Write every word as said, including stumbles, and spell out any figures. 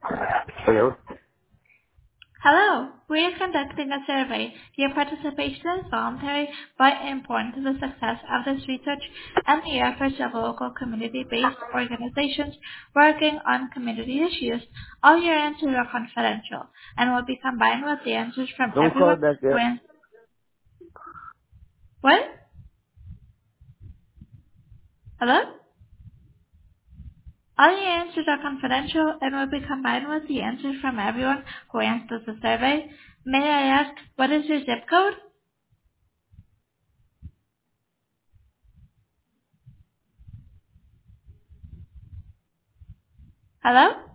Hello? Hello. We are conducting a survey. Your participation is voluntary but important to the success of this research and the efforts of local community-based organizations working on community issues. All your answers are confidential and will be combined with the answers from Don't call everyone back who yet. ans- What? Hello? All your answers are confidential and will be combined with the answers from everyone who answers the survey. May I ask, what is your zip code? Hello?